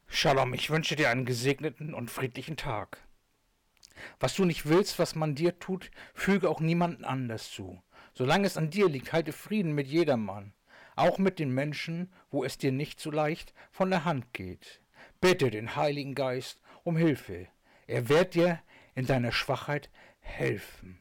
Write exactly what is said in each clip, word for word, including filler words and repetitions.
Shalom, ich wünsche dir einen gesegneten und friedlichen Tag. Was du nicht willst, was man dir tut, füge auch niemanden anders zu. Solange es an dir liegt, halte Frieden mit jedermann, auch mit den Menschen, wo es dir nicht so leicht von der Hand geht. Bitte den Heiligen Geist um Hilfe. Er wird dir in deiner Schwachheit helfen.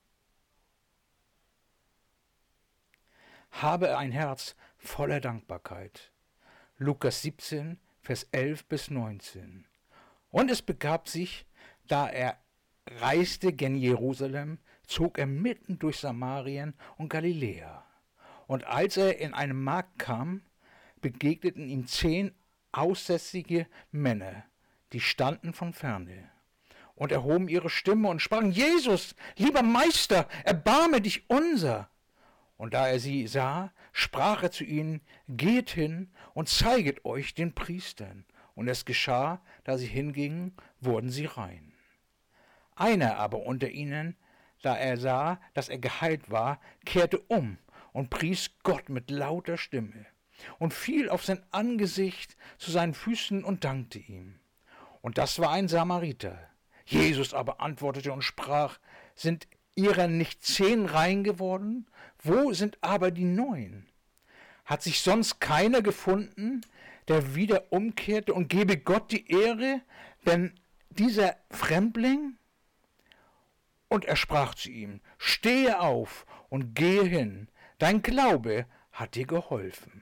Habe ein Herz voller Dankbarkeit. Lukas siebzehn, Vers elf bis neunzehn. Und es begab sich, da er reiste gen Jerusalem, zog er mitten durch Samarien und Galiläa. Und als er in einen Markt kam, begegneten ihm zehn aussätzige Männer, die standen von ferne, und erhoben ihre Stimme und sprachen: Jesus, lieber Meister, erbarme dich unser. Und da er sie sah, sprach er zu ihnen: Geht hin und zeiget euch den Priestern. Und es geschah, da sie hingingen, wurden sie rein. Einer aber unter ihnen, da er sah, dass er geheilt war, kehrte um und pries Gott mit lauter Stimme und fiel auf sein Angesicht zu seinen Füßen und dankte ihm. Und das war ein Samariter. Jesus aber antwortete und sprach: Sind ihrer nicht zehn rein geworden? Wo sind aber die neun? Hat sich sonst keiner gefunden, der wieder umkehrte und gebe Gott die Ehre, denn dieser Fremdling? Und er sprach zu ihm: Stehe auf und gehe hin, dein Glaube hat dir geholfen.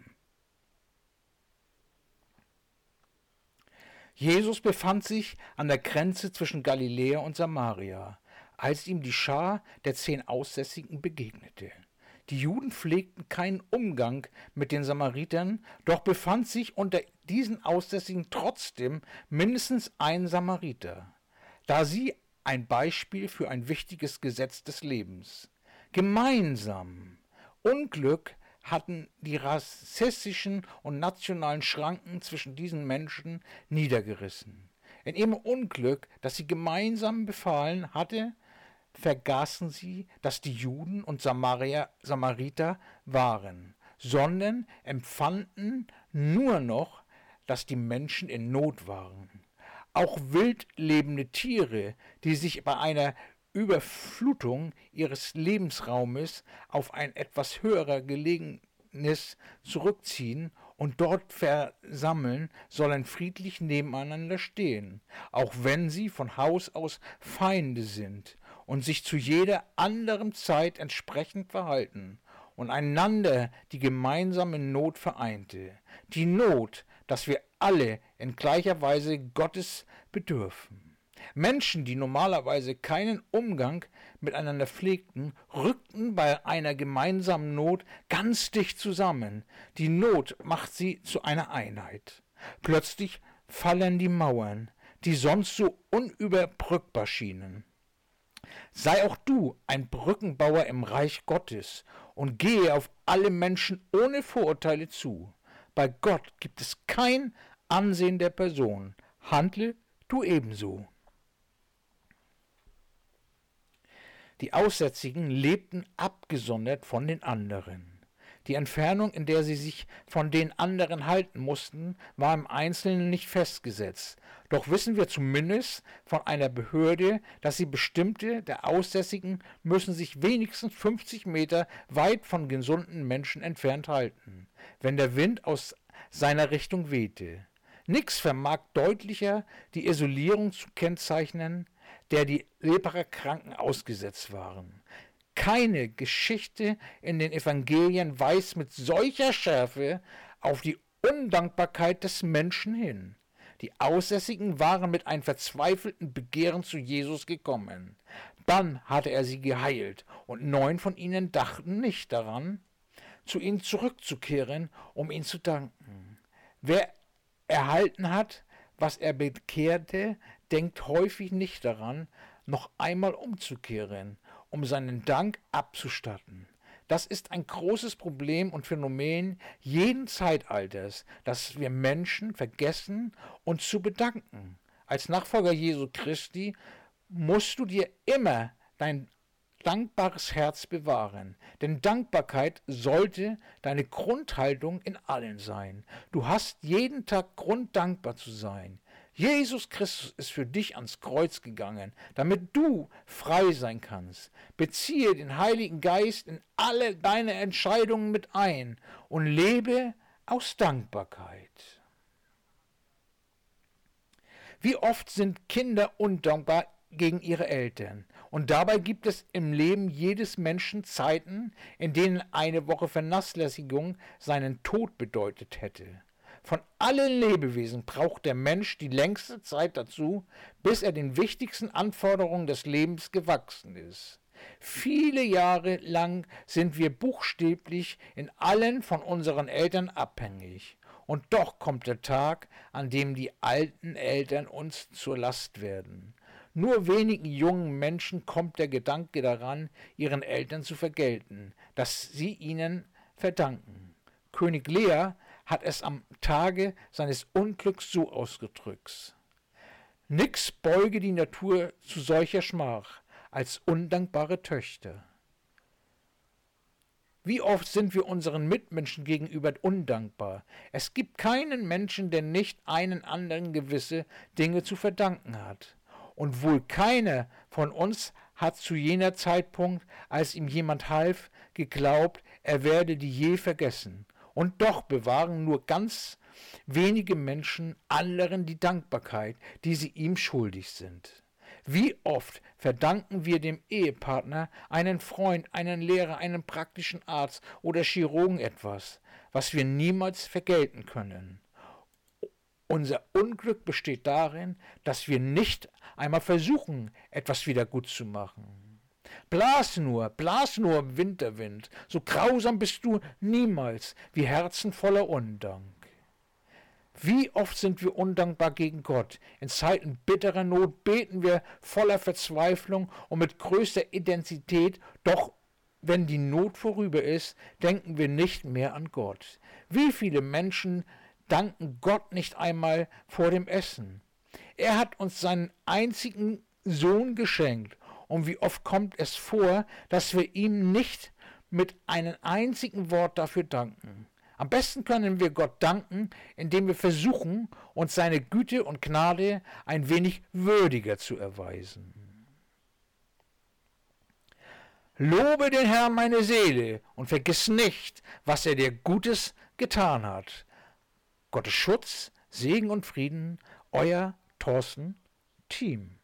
Jesus befand sich an der Grenze zwischen Galiläa und Samaria, als ihm die Schar der zehn Aussätzigen begegnete. Die Juden pflegten keinen Umgang mit den Samaritern, doch befand sich unter diesen Aussätzigen trotzdem mindestens ein Samariter, da sie ein Beispiel für ein wichtiges Gesetz des Lebens. Gemeinsam. Unglück hatten die rassistischen und nationalen Schranken zwischen diesen Menschen niedergerissen. In ihrem Unglück, das sie gemeinsam befallen hatte, vergaßen sie, dass die Juden und Samaria, Samariter waren, sondern empfanden nur noch, dass die Menschen in Not waren. Auch wild lebende Tiere, die sich bei einer Überflutung ihres Lebensraumes auf ein etwas höherer Gelegenes zurückziehen und dort versammeln, sollen friedlich nebeneinander stehen, auch wenn sie von Haus aus Feinde sind und sich zu jeder anderen Zeit entsprechend verhalten und einander die gemeinsame Not vereinte. Die Not, dass wir alle in gleicher Weise Gottes bedürfen. Menschen, die normalerweise keinen Umgang miteinander pflegten, rückten bei einer gemeinsamen Not ganz dicht zusammen. Die Not macht sie zu einer Einheit. Plötzlich fallen die Mauern, die sonst so unüberbrückbar schienen. Sei auch du ein Brückenbauer im Reich Gottes und gehe auf alle Menschen ohne Vorurteile zu. Bei Gott gibt es kein Ansehen der Person. Handle du ebenso. Die Aussätzigen lebten abgesondert von den anderen. Die Entfernung, in der sie sich von den anderen halten mussten, war im Einzelnen nicht festgesetzt. Doch wissen wir zumindest von einer Behörde, dass sie bestimmte, der Aussätzigen müssen sich wenigstens fünfzig Meter weit von gesunden Menschen entfernt halten, wenn der Wind aus seiner Richtung wehte. Nix vermag deutlicher die Isolierung zu kennzeichnen, der die Leprakranken ausgesetzt waren. Keine Geschichte in den Evangelien weist mit solcher Schärfe auf die Undankbarkeit des Menschen hin. Die Aussätzigen waren mit einem verzweifelten Begehren zu Jesus gekommen. Dann hatte er sie geheilt, und neun von ihnen dachten nicht daran, zu ihm zurückzukehren, um ihm zu danken. Wer erhalten hat, was er bekehrte, denkt häufig nicht daran, noch einmal umzukehren, um seinen Dank abzustatten. Das ist ein großes Problem und Phänomen jeden Zeitalters, dass wir Menschen vergessen, uns zu bedanken. Als Nachfolger Jesu Christi musst du dir immer dein dankbares Herz bewahren, denn Dankbarkeit sollte deine Grundhaltung in allen sein. Du hast jeden Tag Grund, dankbar zu sein. Jesus Christus ist für dich ans Kreuz gegangen, damit du frei sein kannst. Beziehe den Heiligen Geist in alle deine Entscheidungen mit ein und lebe aus Dankbarkeit. Wie oft sind Kinder undankbar gegen ihre Eltern? Und dabei gibt es im Leben jedes Menschen Zeiten, in denen eine Woche Vernachlässigung seinen Tod bedeutet hätte. Von allen Lebewesen braucht der Mensch die längste Zeit dazu, bis er den wichtigsten Anforderungen des Lebens gewachsen ist. Viele Jahre lang sind wir buchstäblich in allen von unseren Eltern abhängig. Und doch kommt der Tag, an dem die alten Eltern uns zur Last werden. Nur wenigen jungen Menschen kommt der Gedanke daran, ihren Eltern zu vergelten, dass sie ihnen verdanken. König Lear hat es am Tage seines Unglücks so ausgedrückt: Nix beuge die Natur zu solcher Schmach als undankbare Töchter. Wie oft sind wir unseren Mitmenschen gegenüber undankbar? Es gibt keinen Menschen, der nicht einen anderen gewisse Dinge zu verdanken hat. Und wohl keiner von uns hat zu jener Zeitpunkt, als ihm jemand half, geglaubt, er werde die je vergessen. Und doch bewahren nur ganz wenige Menschen anderen die Dankbarkeit, die sie ihm schuldig sind. Wie oft verdanken wir dem Ehepartner, einen Freund, einen Lehrer, einen praktischen Arzt oder Chirurgen etwas, was wir niemals vergelten können. Unser Unglück besteht darin, dass wir nicht einmal versuchen, etwas wieder gut zu machen. Blas nur, blas nur im Winterwind, so grausam bist du niemals, wie Herzen voller Undank. Wie oft sind wir undankbar gegen Gott? In Zeiten bitterer Not beten wir voller Verzweiflung und mit größter Intensität, doch wenn die Not vorüber ist, denken wir nicht mehr an Gott. Wie viele Menschen danken Gott nicht einmal vor dem Essen? Er hat uns seinen einzigen Sohn geschenkt, und wie oft kommt es vor, dass wir ihm nicht mit einem einzigen Wort dafür danken? Am besten können wir Gott danken, indem wir versuchen, uns seine Güte und Gnade ein wenig würdiger zu erweisen. Lobe den Herrn meine Seele und vergiss nicht, was er dir Gutes getan hat. Gottes Schutz, Segen und Frieden, euer Thorsten Thiem.